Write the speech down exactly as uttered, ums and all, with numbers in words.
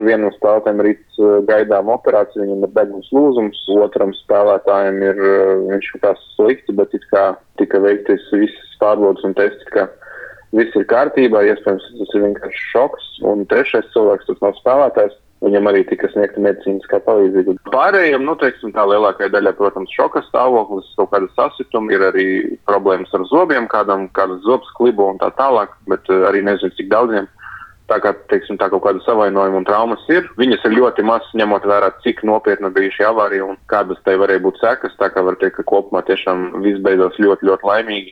Vienam no spēlētājiem rīt gaidām operāciju, viņam ir deguns lūzums, otram spēlētājiem ir, viņš jutās slikti, bet it kā tika veiktas visas pārbaudes un testi, ka viss ir kārtībā, iespējams, tas ir vienkārši šoks, un trešais cilvēks, tas nav spēlētājs, viņam arī tika sniegta medicīniskā palīdzība. Pārējiem, nu, teiksim, tā lielākajai daļai, protams, šoka stāvoklis, kaut kāda sasituma, ir arī problēmas ar zobiem, kādam, kādas zobs klibo un tā tālāk, bet arī nezinu, cik daudziem. Tā kā, teiksim, tā kaut kāda savainojuma un traumas ir. Viņas ir ļoti maz, ņemot vērā, cik nopietna bija šī avārija un kādas tai varēja būt sekas, tā kā var teikt, ka kopumā tiešām viss beidzās ļoti, ļoti laimīgi.